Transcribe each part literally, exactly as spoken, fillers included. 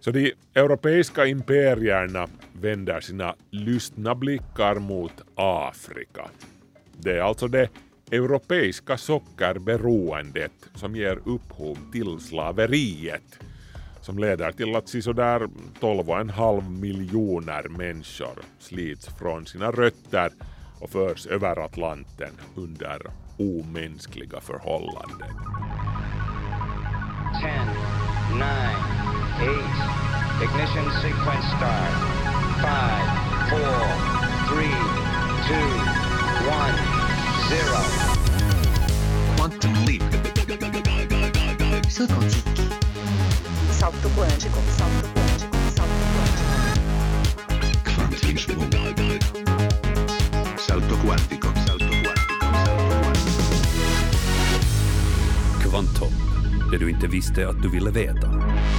Så de europeiska imperierna vänder sina lystna blickar mot Afrika. Det är alltså det europeiska sockerberoendet som ger upphov till slaveriet, som leder till att sådär tolv och en halv miljoner människor slits från sina rötter och förs över Atlanten under omänskliga förhållanden. ten, nine, eight, ignition sequence start. five, four, three, two, one, zero. Quantum leap. Saut quantique. Salto quântico, salto quântico, salto quântico. Salto quantico, salto quantico, salto quantico. Kvantum, det du inte visste att du ville veta.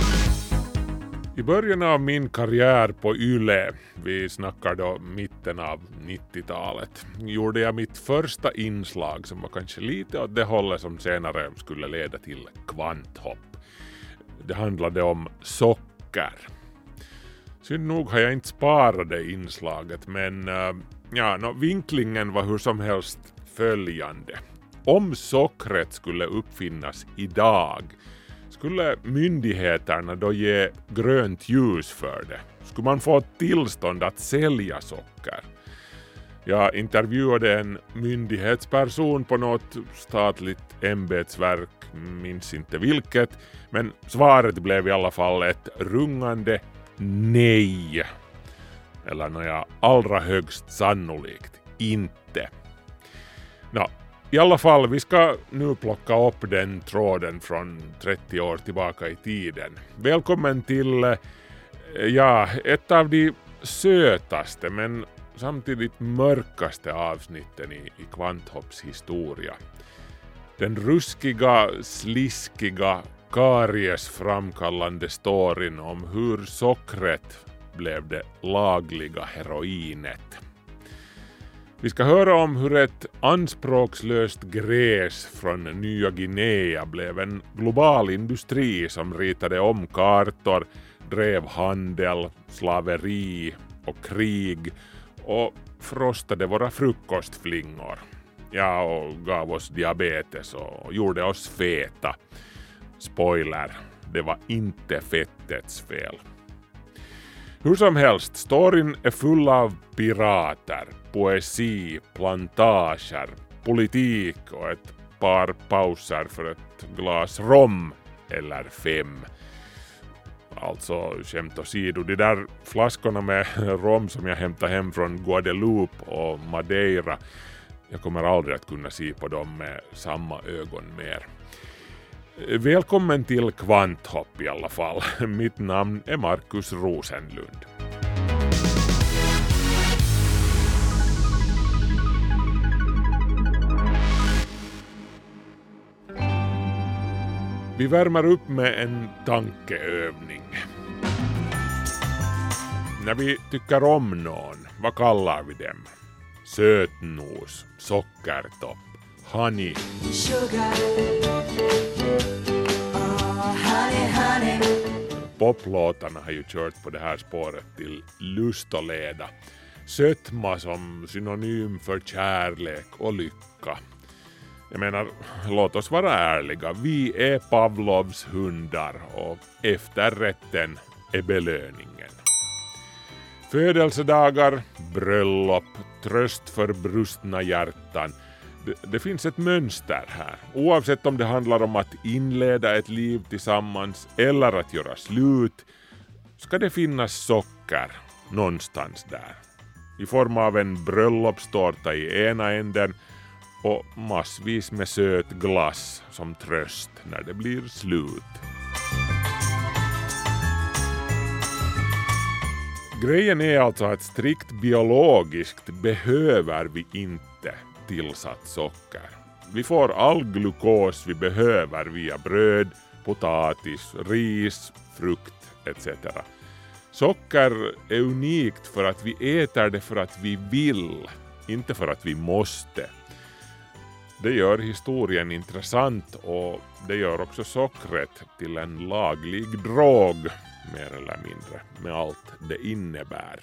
I början av min karriär på Yle, vi snackar då mitten av nittiotalet, gjorde jag mitt första inslag som var kanske lite åt det hållet som senare skulle leda till kvanthopp. Det handlade om socker. Synd nog har jag inte sparat det inslaget, men ja, no, vinklingen var hur som helst följande. Om sockret skulle uppfinnas idag, skulle myndigheterna då ge grönt ljus för det? Skulle man få tillstånd att sälja socker? Jag intervjuade en myndighetsperson på något statligt ämbetsverk, minns inte vilket, men svaret blev i alla fall ett rungande nej. Eller nåja, allra högst sannolikt inte. Nå, i alla fall, vi ska nu plocka upp den tråden från trettio år tillbaka i tiden. Välkommen till, ja, ett av de sötaste men samtidigt mörkaste avsnitten i, i Kvanthopps historia. Den ruskiga, sliskiga, kariesframkallande storyn om hur sockret blev det lagliga heroinet. Vi ska höra om hur ett anspråkslöst gräs från Nya Guinea blev en global industri som ritade om kartor, drev handel, slaveri och krig och frostade våra frukostflingor. Ja, och gav oss diabetes och gjorde oss feta. Spoiler, det var inte fettets fel. Hur som helst, storyn är full av pirater, poesi, plantager, politik och ett par pauser för ett glas rom eller fem. Alltså, skämt åsido, de där flaskorna med rom som jag hämtade hem från Guadeloupe och Madeira, jag kommer aldrig att kunna se på dem med samma ögon mer. Välkommen till Kvanthopp i alla fall. Mitt namn är Markus Rosenlund. Vi värmer upp med en tankeövning. När vi tycker om någon, vad kallar vi dem? Sötnos, sockertopp, honey. Sugar. Oh, honey, honey. Poplåtarna har ju kört på det här spåret till lust och leda. Sötma som synonym för kärlek och lycka. Jag menar, låt oss vara ärliga. Vi är Pavlovs hundar och efterrätten är belöningen. Födelsedagar, bröllop, tröst för brustna hjärtan. Det, det finns ett mönster här. Oavsett om det handlar om att inleda ett liv tillsammans eller att göra slut, ska det finnas socker någonstans där. I form av en bröllopstårta i ena änden och massvis med söt glass som tröst när det blir slut. Grejen är alltså att strikt biologiskt behöver vi inte tillsatt socker. Vi får all glukos vi behöver via bröd, potatis, ris, frukt et cetera. Socker är unikt för att vi äter det för att vi vill, inte för att vi måste. Det gör historien intressant och det gör också sockret till en laglig drog. mer eller mindre, med allt det innebär.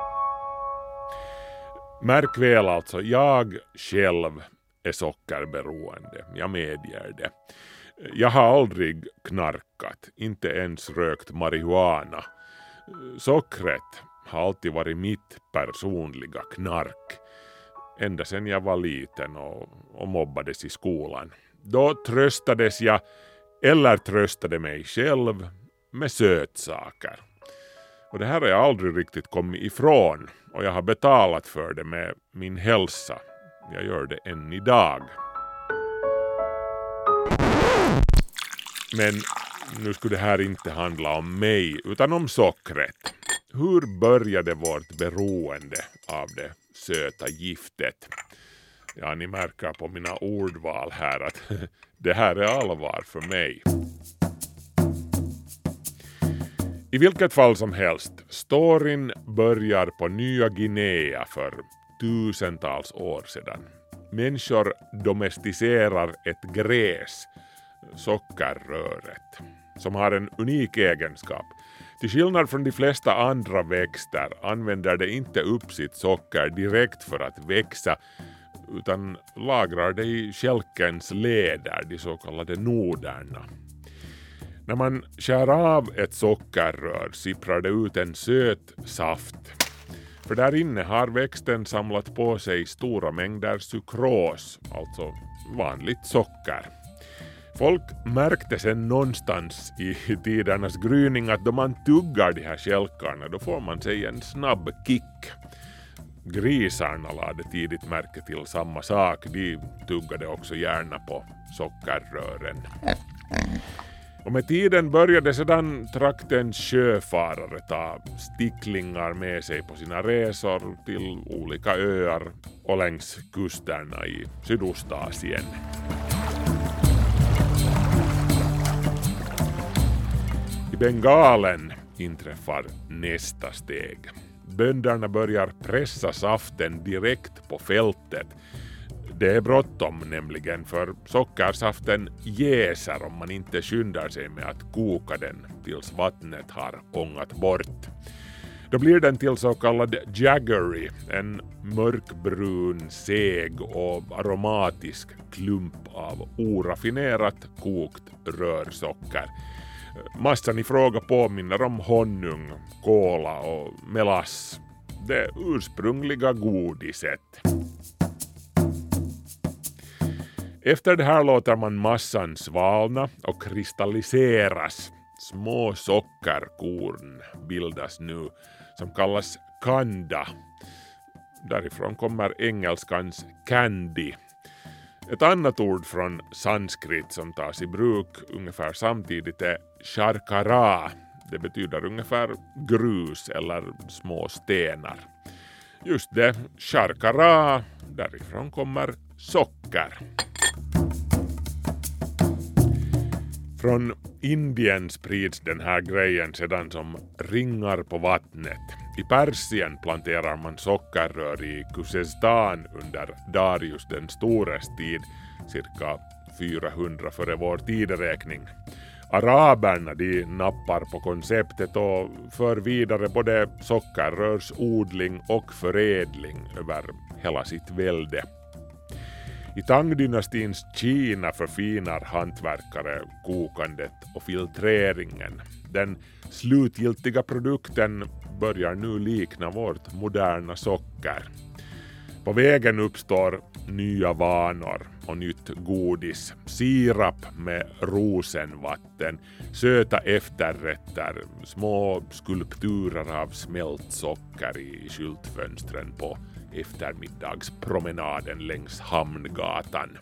Märk väl alltså, jag själv är sockerberoende, jag medger det. Jag har aldrig knarkat, inte ens rökt marijuana. Sockret har alltid varit mitt personliga knark. Ända sedan jag var liten och, och mobbades i skolan. Då tröstades jag, eller tröstade mig själv, med sötsaker. Och det här har jag aldrig riktigt kommit ifrån. Och jag har betalat för det med min hälsa. Jag gör det än idag. Men nu skulle det här inte handla om mig utan om sockret. Hur började vårt beroende av det söta giftet? Ja, ni märker på mina ordval här att det här är allvar för mig. I vilket fall som helst, storyn börjar på Nya Guinea för tusentals år sedan. Människor domesticerar ett gräs, sockerröret, som har en unik egenskap. Till skillnad från de flesta andra växter använder det inte upp sitt socker direkt för att växa, utan lagrar det i kälkens leder, de så kallade noderna. När man skär av ett sockerrör sipprar det ut en söt saft. För där inne har växten samlat på sig stora mängder sukros, alltså vanligt socker. Folk märkte sen någonstans i tidernas gryning att då man tuggar de här kälkarna då får man sig en snabb kick. Grisarna lade tidigt märke till samma sak, de tuggade också gärna på sockerrören. Och med tiden började sedan traktens sjöfarare ta sticklingar med sig på sina resor till olika öar och längs kusterna i Sydostasien. I Bengalen inträffar nästa steg. Bönderna börjar pressa saften direkt på fältet. Det är bråttom nämligen, för sockersaften jäser om man inte skyndar sig med att koka den tills vattnet har ångat bort. Då blir den till så kallad jaggery, en mörkbrun, seg och aromatisk klump av oraffinerat kokt rörsocker. Massan i fråga påminner om honung, kola och melass, det ursprungliga godiset. Efter det här låter man massan svalna och kristalliseras. Små sockerkorn bildas nu som kallas kanda. Därifrån kommer engelskans candy. Ett annat ord från sanskrit som tas i bruk ungefär samtidigt är sharkara. Det betyder ungefär grus eller små stenar. Just det, sharkara, därifrån kommer socker. Från Indien sprids den här grejen sedan som ringar på vattnet. I Persien planterar man sockerrör i Khuzestan under Darius den stores tid, cirka fyrahundra före vår tideräkning. Araberna de nappar på konceptet och för vidare både sockerrörsodling och förädling över hela sitt välde. I Tang-dynastins Kina förfinar hantverkare kokandet och filtreringen. Den slutgiltiga produkten börjar nu likna vårt moderna socker. På vägen uppstår nya vanor och nytt godis, sirap med rosenvatten, söta efterrätter, små skulpturer av smält socker i skyltfönstren på eftermiddagspromenaden längs Hamngatan.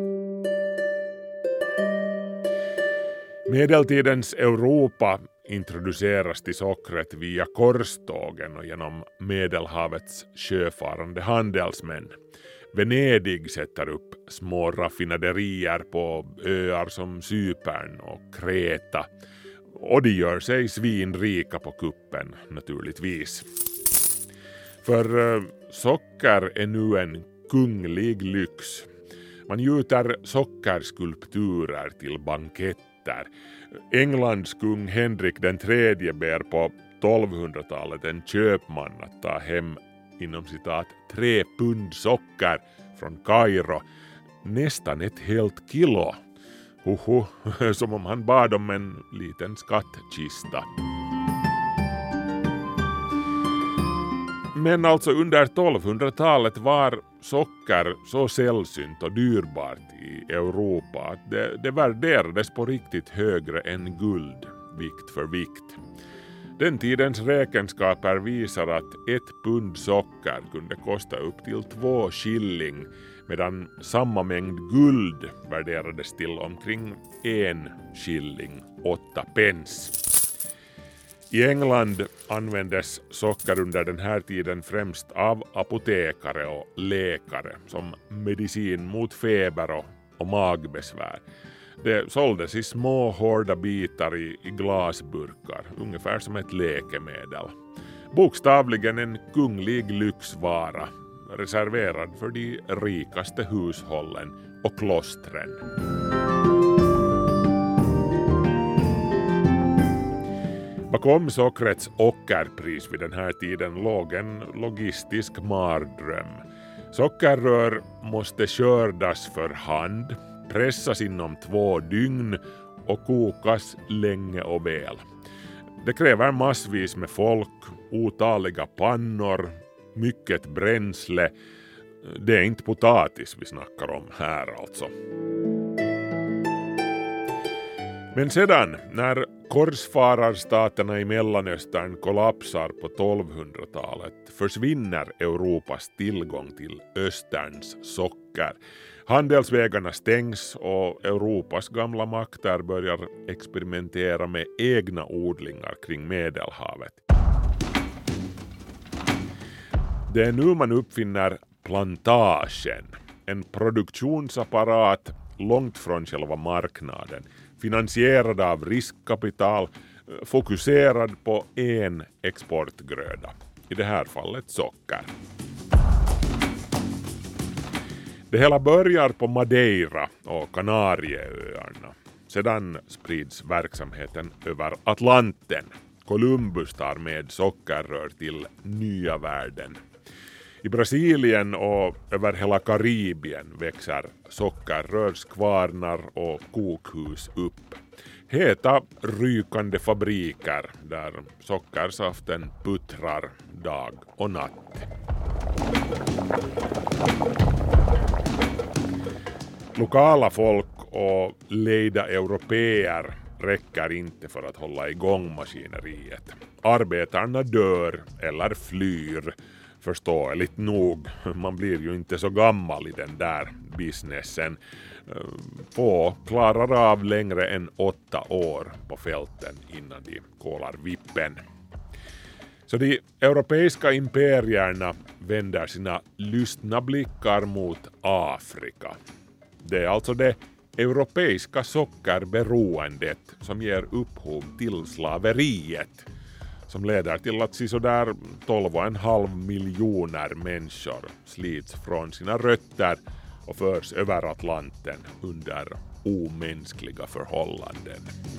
Medeltidens Europa introduceras till sockret via korstågen och genom Medelhavets sjöfarande handelsmän. Venedig sätter upp små raffinaderier på öar som Cypern och Kreta. Och de gör sig svinrika på kuppen naturligtvis. För socker är nu en kunglig lyx. Man gjuter sockerskulpturer till bankett bitter. Englands kung Henrik den tredje ber på tolvhundratalet en köpman att ta hem inom citat tre pund socker från Kairo, nästan ett helt kilo. Hoho, som om han bad om en liten skattkista. Men alltså under tolvhundratalet var socker så sällsynt och dyrbart i Europa att det, det värderades på riktigt högre än guld, vikt för vikt. Den tidens räkenskaper visar att ett pund socker kunde kosta upp till två shilling, medan samma mängd guld värderades till omkring en shilling, åtta pence. I England användes socker under den här tiden främst av apotekare och läkare som medicin mot feber och, och magbesvär. Det såldes i små hårda bitar i, i glasburkar, ungefär som ett läkemedel. Bokstavligen en kunglig lyxvara, reserverad för de rikaste hushållen och klostren. Bakom sockrets ockerpris vid den här tiden låg en logistisk mardröm. Sockerrör måste skördas för hand, pressas inom två dygn och kokas länge och väl. Det kräver massvis med folk, otaliga pannor, mycket bränsle. Det är inte potatis vi snackar om här alltså. Men sedan, när korsfararstaterna i Mellanöstern kollapsar på tolvhundratalet, försvinner Europas tillgång till österns socker. Handelsvägarna stängs och Europas gamla makter börjar experimentera med egna odlingar kring Medelhavet. Det är nu man uppfinner plantagen, en produktionsapparat långt från själva marknaden, finansierad av riskkapital, fokuserad på en exportgröda, i det här fallet socker. Det hela börjar på Madeira och Kanarieöarna. Sedan sprids verksamheten över Atlanten. Columbus tar med sockerrör till nya världen. I Brasilien och över hela Karibien växer sockerrörskvarnar och kokhus upp. Heta rykande fabriker där sockersaften puttrar dag och natt. Lokala folk och lejda europeer räcker inte för att hålla igång maskineriet. Arbetarna dör eller flyr. Förståeligt nog, man blir ju inte så gammal i den där businessen. Få klarar av längre än åtta år på fälten innan de kolar vippen. Så de europeiska imperierna vänder sina lystna blickar mot Afrika. Det är alltså det europeiska sockerberoendet som ger upphov till slaveriet, som leder till att sådär tolv och en halv miljoner människor slits från sina rötter och förs över Atlanten under omänskliga förhållanden.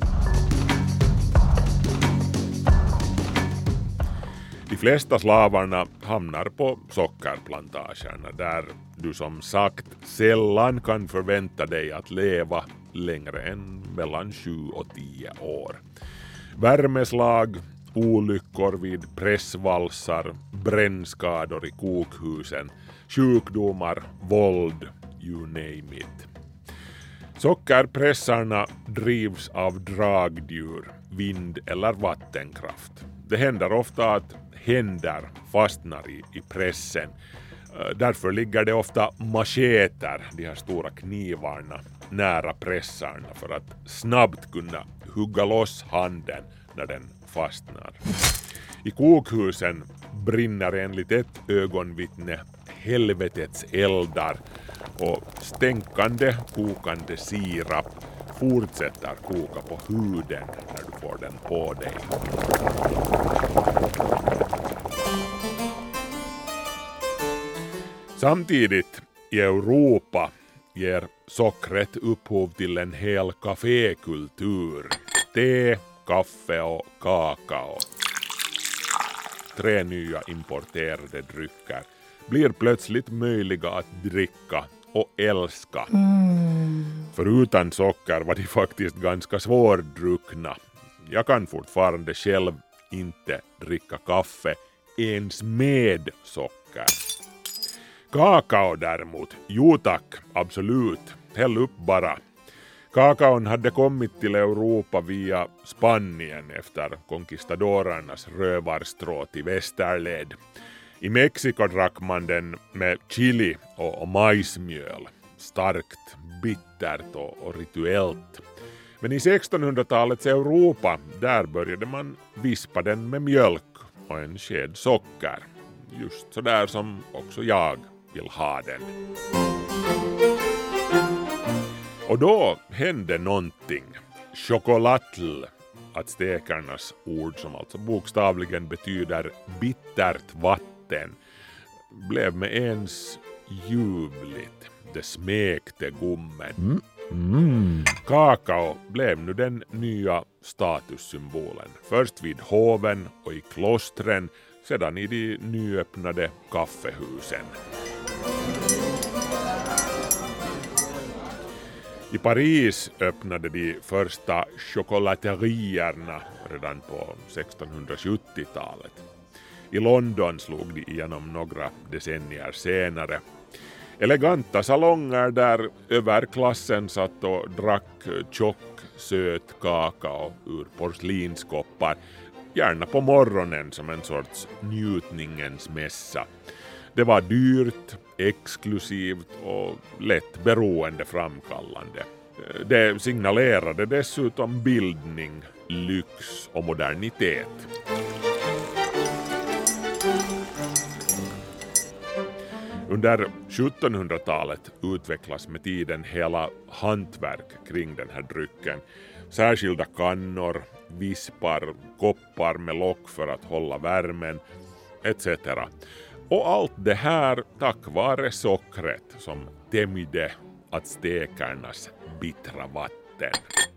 De flesta slavarna hamnar på sockerplantagerna där du som sagt sällan kan förvänta dig att leva längre än mellan sju och tio år. Värmeslag, olyckor vid pressvalsar, brännskador i kokhusen, sjukdomar, våld, you name it. Sockerpressarna drivs av dragdjur, vind eller vattenkraft. Det händer ofta att händer fastnar i, i pressen. Därför ligger det ofta macheter, de här stora knivarna, nära pressarna för att snabbt kunna hugga loss handen när den fastnar. I kokhusen brinner enligt ett ögonvittne helvetets eldar och stänkande kokande sirap fortsätter koka på huden när du får den på dig. Samtidigt i Europa ger sockret upphov till en hel kafékultur. Te, kaffe och kakao. Tre nya importerade drycker blir plötsligt möjliga att dricka och älska. Mm. För utan socker var de faktiskt ganska svårdruckna. Jag kan fortfarande själv inte dricka kaffe ens med socker. Kakao däremot, jo tack, absolut, häll upp bara. Kakaon hade kommit till Europa via Spanien efter conquistadorernas rövarstrå till västerled. I Mexiko drack man den med chili och, och majsmjöl. Starkt, bittert och, och rituellt. Men i sextonhundratalets Europa, där började man vispa den med mjölk och en sked socker. Just så där som också jag vill ha den. Och då hände någonting. Chocolatl, aztekernas ord som alltså bokstavligen betyder bittert vatten, blev med ens ljuvligt. Det smekte gommen. Mm. Mm. Kakao blev nu den nya statussymbolen. Först vid hoven och i klostren, sedan i de nyöppnade kaffehusen. I Paris öppnade de första chocolaterierna redan på sextonhundrasjuttiotalet. I London slog de igenom några decennier senare. Eleganta salonger där överklassen satt och drack tjock, söt kakao ur porslinskoppar, gärna på morgonen som en sorts njutningens mässa. Det var dyrt, exklusivt och lätt beroendeframkallande. Det signalerade dessutom bildning, lyx och modernitet. Under sjuttonhundratalet utvecklas med tiden hela hantverk kring den här drycken. Särskilda kannor, vispar, koppar med lock för att hålla värmen, et cetera. Och allt det här tack vare sockret som tämjde aztekernas bittra vatten.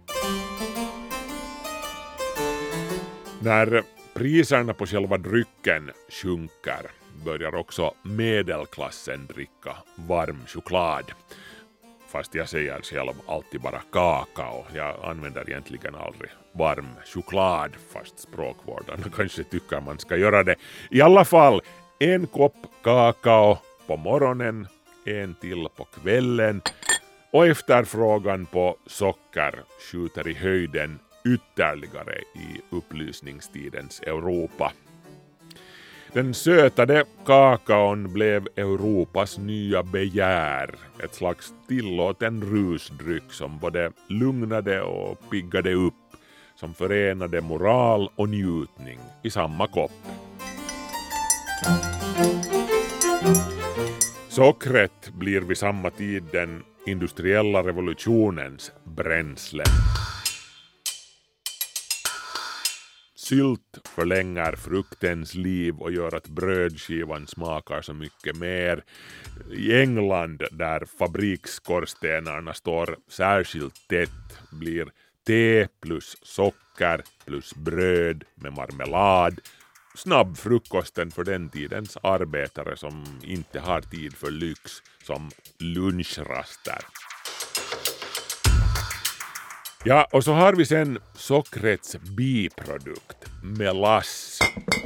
När priserna på själva drycken sjunker börjar också medelklassen dricka varm choklad. Fast jag säger själv alltid bara kakao. Jag använder egentligen aldrig varm choklad, fast språkvårdarna kanske tycker man ska göra det. I alla fall en kopp kakao på morgonen, en till på kvällen och efterfrågan på socker skjuter i höjden ytterligare i upplysningstidens Europa. Den sötade kakaon blev Europas nya begär, ett slags tillåten rusdryck som både lugnade och piggade upp, som förenade moral och njutning i samma kopp. Sockret blir vid samma tid den industriella revolutionens bränsle. Sylt förlänger fruktens liv och gör att brödskivan smakar så mycket mer. I England, där fabriksskorstenarna står särskilt tätt, blir te plus socker plus bröd med marmelad snabbfrukosten för den tidens arbetare som inte har tid för lyx, som lunchraster. Ja, och så har vi sen sockrets biprodukt, melass.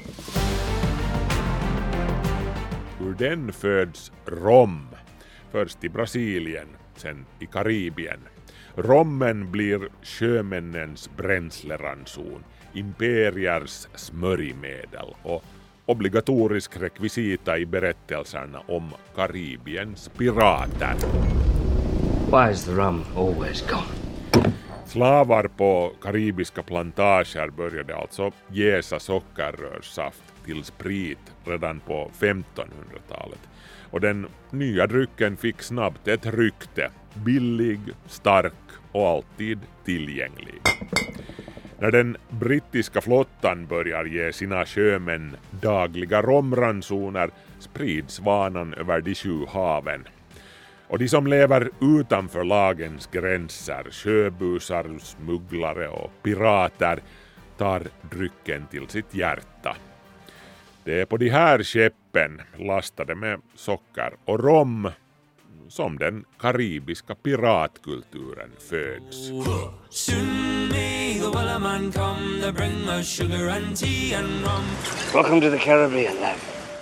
Ur den föds rom, först i Brasilien, sen i Karibien. Rommen blir sjömännens bränsleranson, imperiers smörjmedel och obligatorisk rekvisita i berättelserna om Karibiens pirater. Why is the rum always gone? Slavar på karibiska plantager började alltså jäsa sockerrörssaft till sprit redan på femtonhundratalet. Och den nya drycken fick snabbt ett rykte, billig, stark och alltid tillgänglig. När den brittiska flottan börjar ge sina sjömän dagliga romransoner sprids vanan över de sju haven. Och de som lever utanför lagens gränser, sjöbusar, smugglare och pirater, tar drycken till sitt hjärta. Det är på de här skeppen, lastade med socker och rom, som den karibiska piratkulturen föds. Soon may the wellerman come to bring us sugar and tea and rum. Welcome to the Caribbean, lad.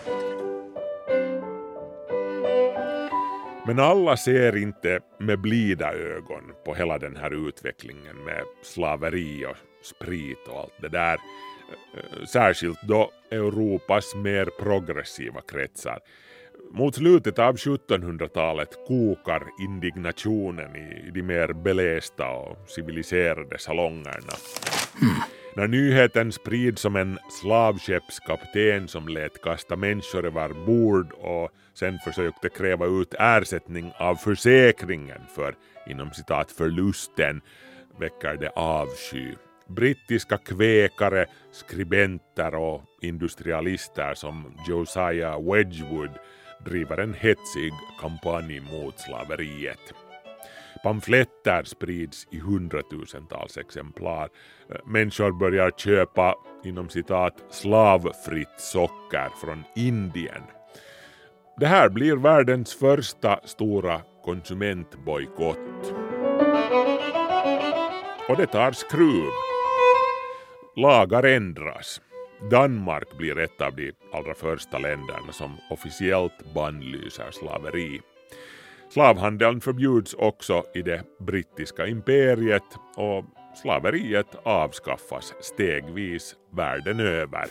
Men alla ser inte med blida ögon på hela den här utvecklingen med slaveri och sprit och allt det där. Särskilt då Europas mer progressiva kretsar. Mot slutet av sjuttonhundratalet kokar indignationen i de mer belästa och civiliserade salongerna. Mm. När nyheten sprids som en slavskeppskapten som lät kasta människor över bord och sen försökte kräva ut ersättning av försäkringen för, inom citat, förlusten, väcker det avsky. Brittiska kväkare, skribenter och industrialister som Josiah Wedgwood driver en hetsig kampanj mot slaveriet. Pamfletter sprids i hundratusentals exemplar. Människor börjar köpa, inom citat, slavfritt socker från Indien. Det här blir världens första stora konsumentbojkott. Och det tar skruv. Lagar ändras. Danmark blir ett av de allra första länderna som officiellt bannlyser slaveri. Slavhandeln förbjuds också i det brittiska imperiet och slaveriet avskaffas stegvis världen över.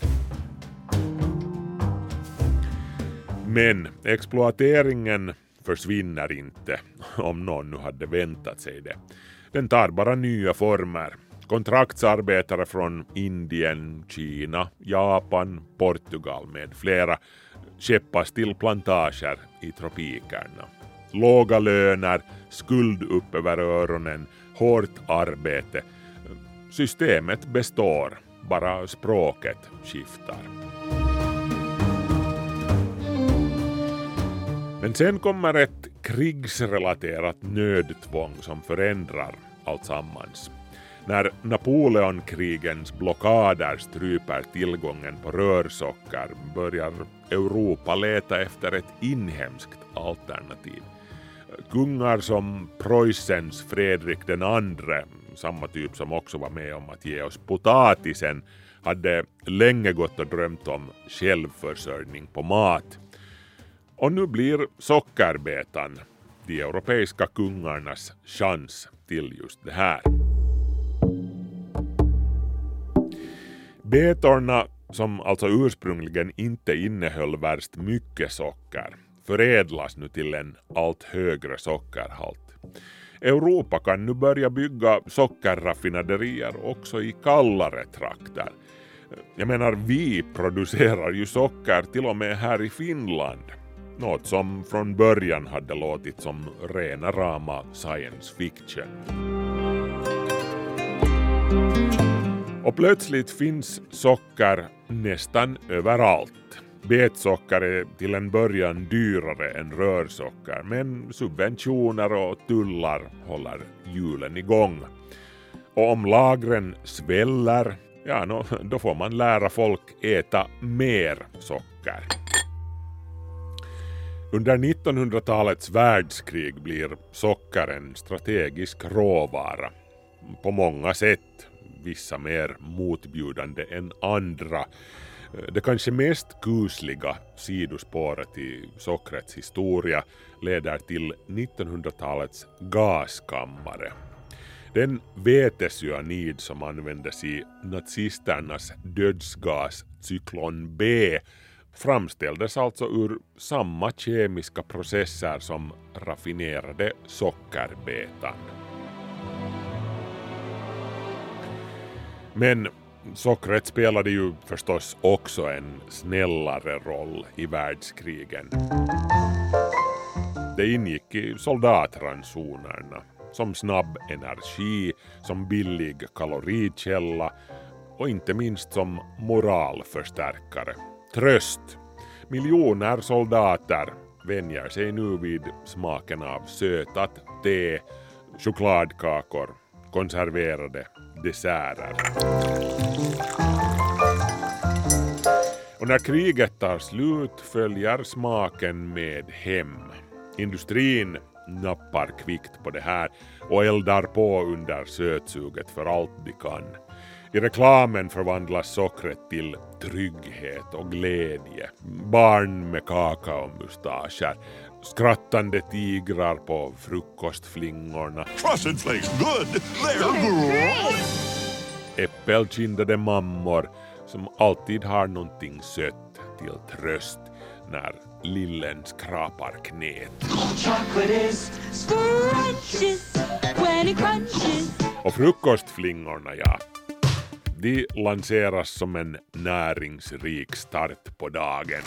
Men exploateringen försvinner inte, om någon nu hade väntat sig det. Den tar bara nya former. Kontraktsarbetare från Indien, Kina, Japan, Portugal med flera skeppas till plantager i tropikerna. Låga löner, skuld upp över öronen, hårt arbete. Systemet består, bara språket skiftar. Men sen kommer ett krigsrelaterat nödtvång som förändrar allt sammans. När Napoleonkrigens blockader stryper tillgången på rörsocker börjar Europa leta efter ett inhemskt alternativ. Kungar som Preussens Fredrik den andre, samma typ som också var med om att ge oss potatisen, hade länge gått och drömt om självförsörjning på mat. Och nu blir sockerbetan de europeiska kungarnas chans till just det här. Betorna, som alltså ursprungligen inte innehöll värst mycket socker, förädlas nu till en allt högre sockerhalt. Europa kan nu börja bygga sockerraffinaderier också i kallare trakter. Jag menar, vi producerar ju socker till och med här i Finland. Något som från början hade låtit som rena rama science fiction. Och plötsligt finns socker nästan överallt. Betsocker är till en början dyrare än rörsocker, men subventioner och tullar håller hjulen igång. Och om lagren sväller, ja, no, då får man lära folk äta mer socker. Under nittonhundratalets världskrig blir socker en strategisk råvara. På många sätt, vissa mer motbjudande än andra. Det kanske mest kusliga sidospåret i sockrets historia leder till nittonhundratalets gaskammare. Den vetecyanid som användes i nazisternas dödsgas cyklon B framställdes alltså ur samma kemiska processer som raffinerade sockerbetan. Men sockret spelade ju förstås också en snällare roll i världskrigen. Det ingick i soldatransonerna som snabb energi, som billig kalorikälla och inte minst som moralförstärkare. Tröst. Miljoner soldater vänjer sig nu vid smaken av sötat te, chokladkakor, konserverade desserter. Och när kriget tar slut följer smaken med hem. Industrin nappar kvickt på det här och eldar på under sötsuget för allt de kan. I reklamen förvandlas sockret till trygghet och glädje. Barn med kakaomustascher, skrattande tigrar på frukostflingorna, Frosted Flakes, good. They're good. äppelkindade mammor som alltid har någonting sött till tröst när lillen skrapar knät. Chocolate is scrumptious when it crunches. Och frukostflingorna, ja, de lanseras som en näringsrik start på dagen.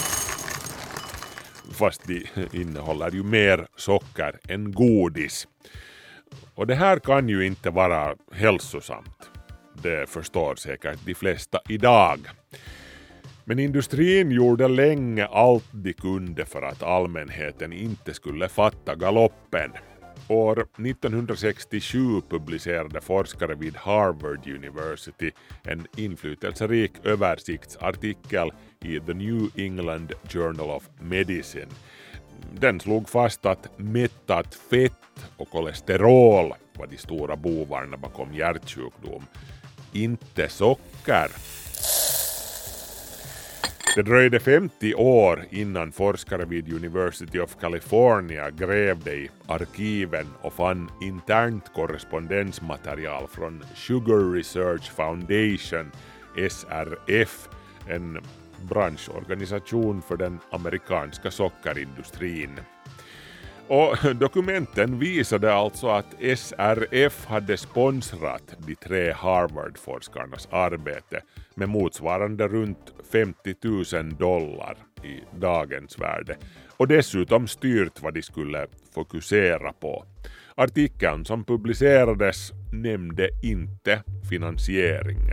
Fast de innehåller ju mer socker än godis. Och det här kan ju inte vara hälsosamt. Det förstår säkert de flesta idag. Men industrin gjorde länge allt de kunde för att allmänheten inte skulle fatta galoppen. År nittonhundrasextiosju publicerade forskare vid Harvard University en inflytelserik översiktsartikel i The New England Journal of Medicine. Den slog fast att mättat fett och kolesterol var de stora bovarna bakom hjärtsjukdom, inte socker. Det dröjde femtio år innan forskare vid University of California grävde i arkiven och fann internt korrespondensmaterial från Sugar Research Foundation, S R F, en branschorganisation för den amerikanska sockerindustrin. Och dokumenten visade alltså att S R F hade sponsrat de tre Harvard-forskarnas arbete med motsvarande runt femtio tusen dollar i dagens värde och dessutom styrt vad de skulle fokusera på. Artikeln som publicerades nämnde inte finansieringen.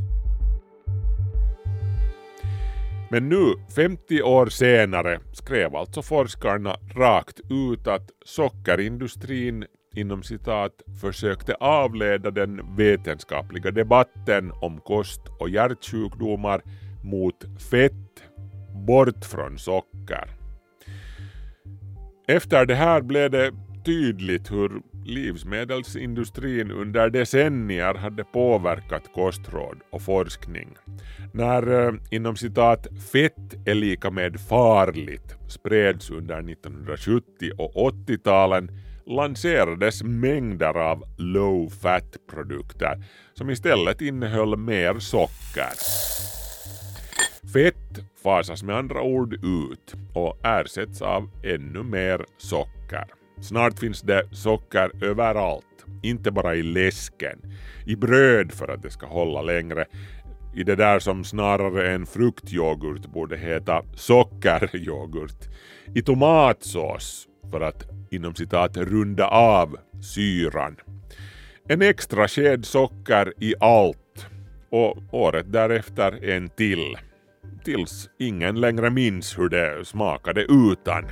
Men nu, femtio år senare, skrev alltså forskarna rakt ut att sockerindustrin inom citat försökte avleda den vetenskapliga debatten om kost och hjärtsjukdomar mot fett, bort från socker. Efter det här blev det tydligt hur livsmedelsindustrin under decennier hade påverkat kostråd och forskning. När eh, inom citat fett är lika med farligt spreds under nittonhundrasjuttio- och åttio-talen lanserades mängder av low-fat-produkter som istället innehöll mer socker. Fett fasas med andra ord ut och ersätts av ännu mer socker. Snart finns det socker överallt, inte bara i läsken, i bröd för att det ska hålla längre, i det där som snarare än fruktyoghurt borde heta sockeryoghurt, i tomatsås för att inom citat runda av syran. En extra sked socker i allt och året därefter en till, tills ingen längre minns hur det smakade utan.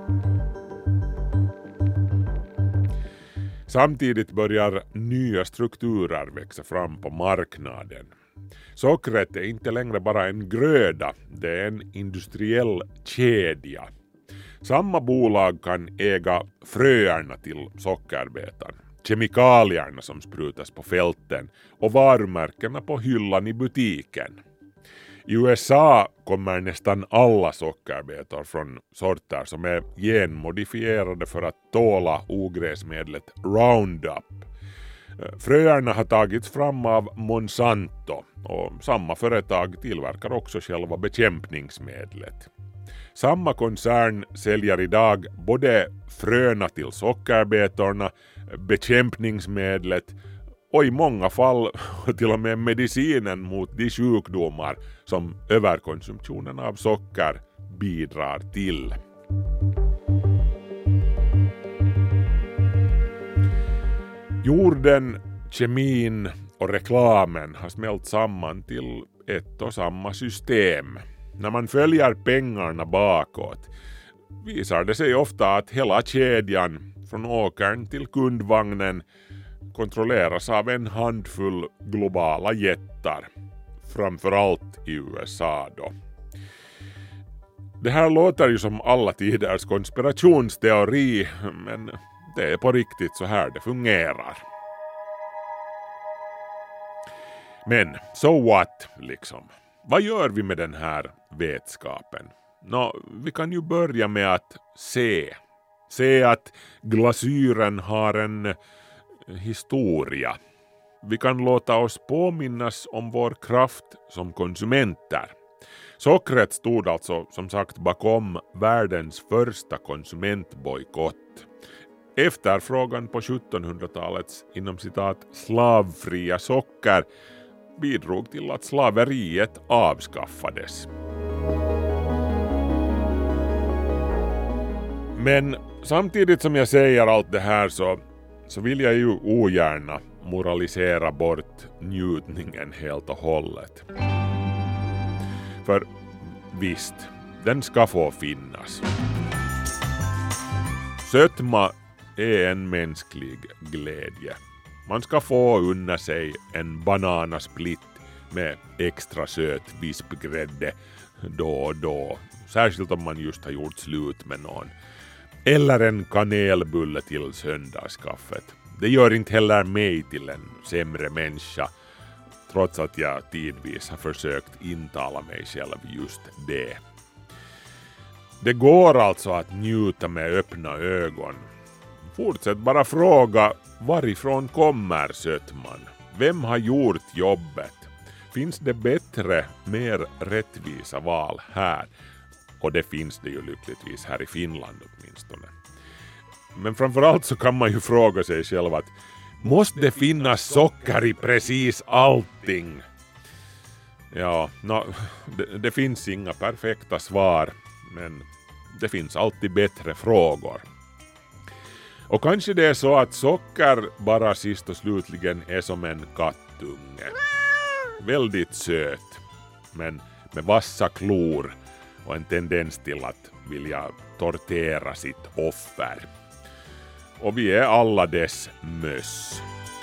Samtidigt börjar nya strukturer växa fram på marknaden. Sockret är inte längre bara en gröda, det är en industriell kedja. Samma bolag kan äga fröerna till sockerbetan, kemikalierna som sprutas på fälten och varumärkena på hyllan i butiken. I U S A kommer nästan alla sockerbetor från sorter som är genmodifierade för att tåla ogräsmedlet Roundup. Fröerna har tagits fram av Monsanto och samma företag tillverkar också själva bekämpningsmedlet. Samma koncern säljer idag både fröna till sockerbetorna, bekämpningsmedlet och i många fall till och med medicinen mot de sjukdomar som överkonsumtionen av socker bidrar till. Jorden, kemin och reklamen har smält samman till ett och samma system. När man följer pengarna bakåt visar det sig ofta att hela kedjan från åkern till kundvagnen kontrolleras av en handfull globala jättar, framförallt i U S A då. Det här låter ju som alla tiders konspirationsteori, men det är på riktigt så här det fungerar. Men so what liksom? Vad gör vi med den här vetskapen? Nå, vi kan ju börja med att se. Se att glasyren har en historia. Vi kan låta oss påminnas om vår kraft som konsumenter. Sockret stod alltså som sagt bakom världens första konsumentbojkott. Efterfrågan på sjuttonhundratalets inom citat slavfria socker bidrog till att slaveriet avskaffades. Men samtidigt som jag säger allt det här så, så vill jag ju ogärna moralisera bort njutningen helt och hållet. För visst, den ska få finnas. Sötma är en mänsklig glädje. Man ska få unna sig en bananasplitt med extra söt vispgrädde då och då. Särskilt om man just har gjort slut med någon. Eller en kanelbulle till söndagskaffet. Det gör inte heller mig till en sämre människa, trots att jag tidvis har försökt intala mig själv just det. Det går alltså att njuta med öppna ögon. Fortsätt bara fråga, varifrån kommer sötman? Vem har gjort jobbet? Finns det bättre, mer rättvisa val här? Och det finns det ju lyckligtvis här i Finland åtminstone. Men framförallt så kan man ju fråga sig själv att måste det finnas socker i precis allting? Ja, no, det, det finns inga perfekta svar, men det finns alltid bättre frågor. Och kanske det är så att socker bara sist och slutligen är som en kattunge. Väldigt söt, men med vassa klor och en tendens till att vilja tortera sitt offer. Och vi är alla dess möss.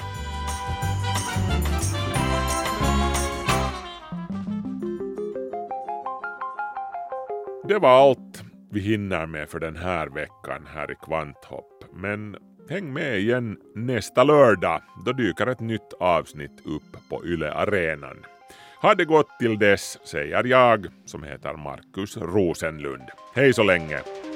Det var allt vi hinner med för den här veckan här i Kvanthopp. Men häng med igen nästa lördag. Då dyker ett nytt avsnitt upp på Yle Arenan. Ha det gott till dess, säger jag som heter Markus Rosenlund. Hej så länge!